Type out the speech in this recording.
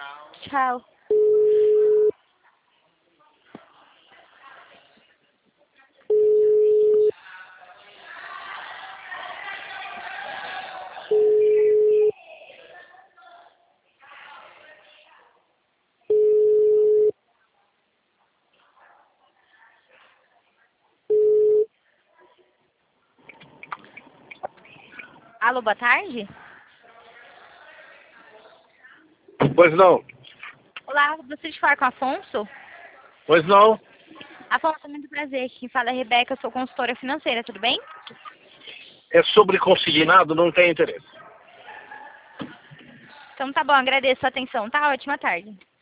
Tchau. Alô, boa tarde? Pois não. Olá, gostaria de falar com o Afonso? Pois não. Afonso, muito prazer. Quem fala é Rebeca, eu sou consultora financeira, tudo bem? É sobre consignado, não tem interesse. Então tá bom, agradeço a atenção, tá? Ótima tarde.